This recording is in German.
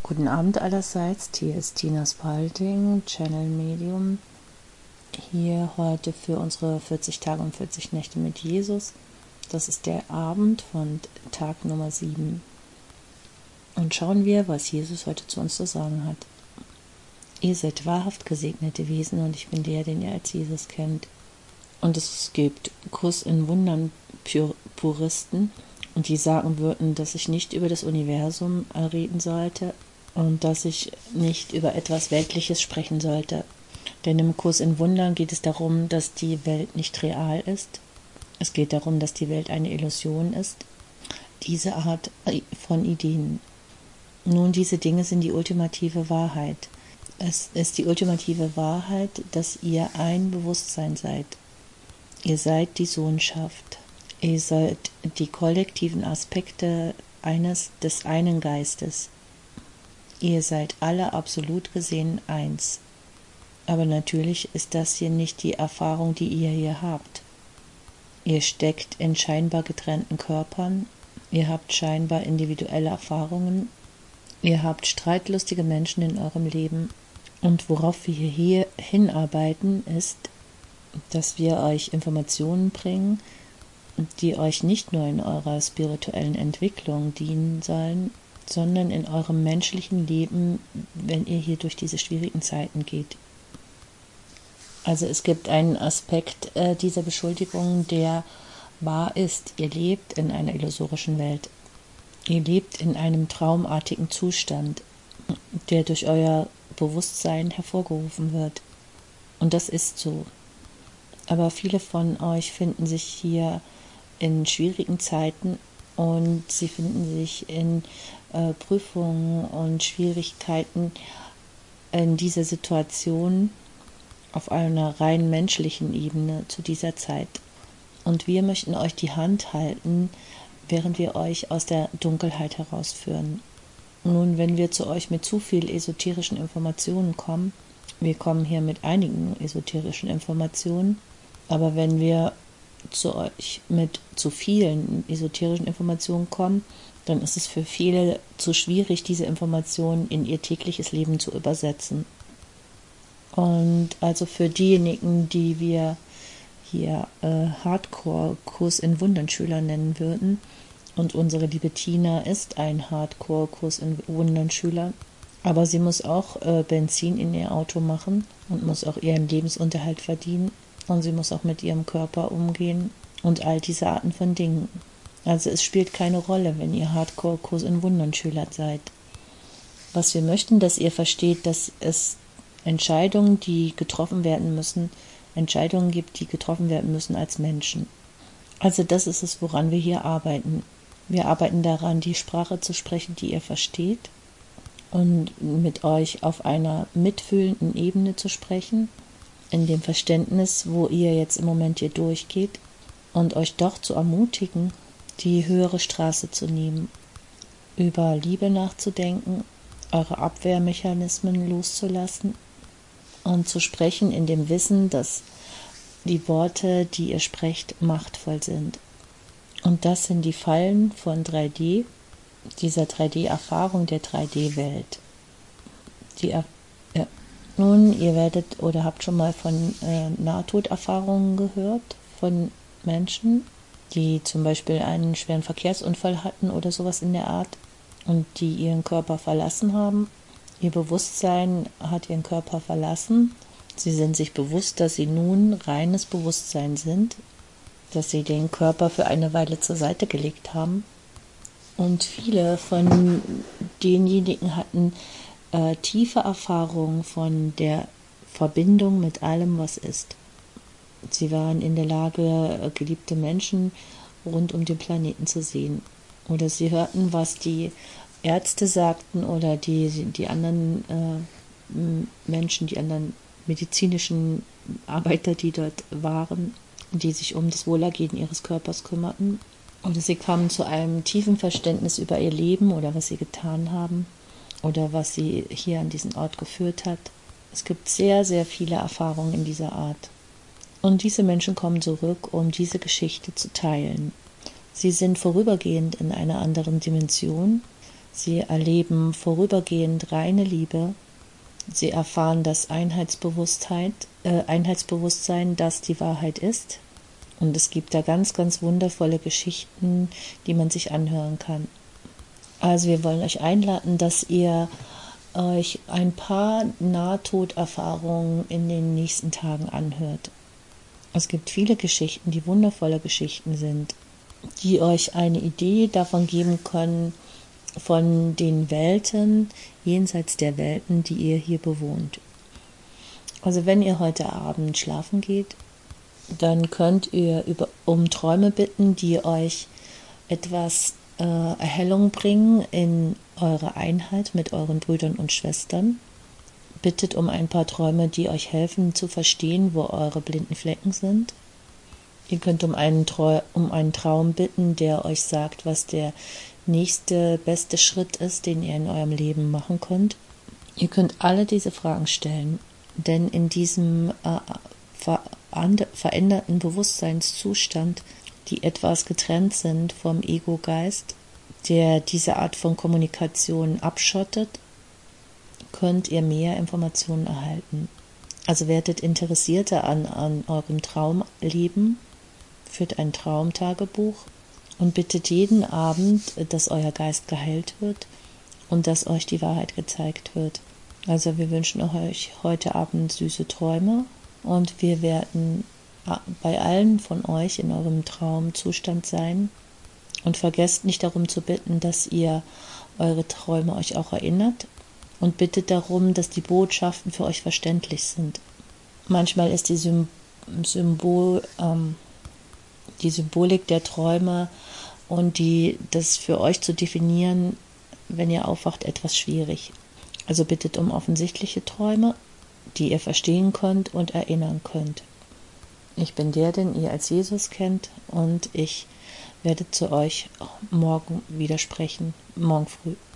Guten Abend allerseits, hier ist Tina Spalding, Channel Medium, hier heute für unsere 40 Tage und 40 Nächte mit Jesus. Das ist der Abend von Tag Nummer 7. Und schauen wir, was Jesus heute zu uns zu sagen hat. Ihr seid wahrhaft gesegnete Wesen und ich bin der, den ihr als Jesus kennt. Und es gibt Kurs in Wundern Puristen, die sagen würden, dass ich nicht über das Universum reden sollte und dass ich nicht über etwas Weltliches sprechen sollte. Denn im Kurs in Wundern geht es darum, dass die Welt nicht real ist. Es geht darum, dass die Welt eine Illusion ist. Diese Art von Ideen. Nun, diese Dinge sind die ultimative Wahrheit. Es ist die ultimative Wahrheit, dass ihr ein Bewusstsein seid. Ihr seid die Sohnschaft. Ihr seid die kollektiven Aspekte des einen Geistes. Ihr seid alle absolut gesehen eins. Aber natürlich ist das hier nicht die Erfahrung, die ihr hier habt. Ihr steckt in scheinbar getrennten Körpern. Ihr habt scheinbar individuelle Erfahrungen. Ihr habt streitlustige Menschen in eurem Leben. Und worauf wir hier hinarbeiten, ist, dass wir euch Informationen bringen, die euch nicht nur in eurer spirituellen Entwicklung dienen sollen, sondern in eurem menschlichen Leben, wenn ihr hier durch diese schwierigen Zeiten geht. Also es gibt einen Aspekt dieser Beschuldigung, der wahr ist. Ihr lebt in einer illusorischen Welt. Ihr lebt in einem traumartigen Zustand, der durch euer Bewusstsein hervorgerufen wird. Und das ist so. Aber viele von euch finden sich hier in schwierigen Zeiten und sie finden sich in Prüfungen und Schwierigkeiten in dieser Situation auf einer rein menschlichen Ebene zu dieser Zeit. Und wir möchten euch die Hand halten, während wir euch aus der Dunkelheit herausführen. Nun, wenn wir zu euch mit zu viel esoterischen Informationen kommen, wir kommen hier mit einigen esoterischen Informationen, aber wenn wir zu euch mit zu vielen esoterischen Informationen kommen, dann ist es für viele zu schwierig, diese Informationen in ihr tägliches Leben zu übersetzen. Und also für diejenigen, die wir hier Hardcore-Kurs in Wundern Schüler nennen würden, und unsere liebe Tina ist ein Hardcore-Kurs in Wundern Schüler, aber sie muss auch Benzin in ihr Auto machen und muss auch ihren Lebensunterhalt verdienen und sie muss auch mit ihrem Körper umgehen und all diese Arten von Dingen. Also es spielt keine Rolle, wenn ihr Hardcore-Kurs in Wundern Schüler seid. Was wir möchten, dass ihr versteht, dass es Entscheidungen, die getroffen werden müssen, Entscheidungen gibt, die getroffen werden müssen als Menschen. Also das ist es, woran wir hier arbeiten. Wir arbeiten daran, die Sprache zu sprechen, die ihr versteht und mit euch auf einer mitfühlenden Ebene zu sprechen, in dem Verständnis, wo ihr jetzt im Moment hier durchgeht und euch doch zu ermutigen, die höhere Straße zu nehmen, über Liebe nachzudenken, eure Abwehrmechanismen loszulassen und zu sprechen in dem Wissen, dass die Worte, die ihr sprecht, machtvoll sind. Und das sind die Fallen von 3D, dieser 3D-Erfahrung der 3D-Welt. Nun, ihr werdet oder habt schon mal von Nahtoderfahrungen gehört, von Menschen, die zum Beispiel einen schweren Verkehrsunfall hatten oder sowas in der Art und die ihren Körper verlassen haben. Ihr Bewusstsein hat ihren Körper verlassen. Sie sind sich bewusst, dass sie nun reines Bewusstsein sind, dass sie den Körper für eine Weile zur Seite gelegt haben. Und viele von denjenigen hatten tiefe Erfahrungen von der Verbindung mit allem, was ist. Sie waren in der Lage, geliebte Menschen rund um den Planeten zu sehen. Oder sie hörten, was die Ärzte sagten oder die anderen Menschen, die anderen medizinischen Arbeiter, die dort waren, die sich um das Wohlergehen ihres Körpers kümmerten. Oder sie kamen zu einem tiefen Verständnis über ihr Leben oder was sie getan haben oder was sie hier an diesen Ort geführt hat. Es gibt sehr, sehr viele Erfahrungen in dieser Art. Und diese Menschen kommen zurück, um diese Geschichte zu teilen. Sie sind vorübergehend in einer anderen Dimension. Sie erleben vorübergehend reine Liebe. Sie erfahren das Einheitsbewusstsein, das die Wahrheit ist. Und es gibt da ganz, ganz wundervolle Geschichten, die man sich anhören kann. Also wir wollen euch einladen, dass ihr euch ein paar Nahtoderfahrungen in den nächsten Tagen anhört. Es gibt viele Geschichten, die wundervolle Geschichten sind, die euch eine Idee davon geben können, von den Welten, jenseits der Welten, die ihr hier bewohnt. Also wenn ihr heute Abend schlafen geht, dann könnt ihr um Träume bitten, die euch etwas Erhellung bringen in eure Einheit mit euren Brüdern und Schwestern. Bittet um ein paar Träume, die euch helfen zu verstehen, wo eure blinden Flecken sind. Ihr könnt um einen Traum bitten, der euch sagt, was der nächste beste Schritt ist, den ihr in eurem Leben machen könnt. Ihr könnt alle diese Fragen stellen, denn in diesem veränderten Bewusstseinszustand, die etwas getrennt sind vom Ego-Geist, der diese Art von Kommunikation abschottet, könnt ihr mehr Informationen erhalten. Also werdet Interessierte an eurem Traumleben, führt ein Traumtagebuch und bittet jeden Abend, dass euer Geist geheilt wird und dass euch die Wahrheit gezeigt wird. Also wir wünschen euch heute Abend süße Träume und wir werden bei allen von euch in eurem Traumzustand sein. Und vergesst nicht darum zu bitten, dass ihr eure Träume euch auch erinnert und bittet darum, dass die Botschaften für euch verständlich sind. Manchmal ist die Symbolik der Träume und das für euch zu definieren, wenn ihr aufwacht, etwas schwierig. Also bittet um offensichtliche Träume, die ihr verstehen könnt und erinnern könnt. Ich bin der, den ihr als Jesus kennt, und ich werde zu euch morgen wieder sprechen, morgen früh.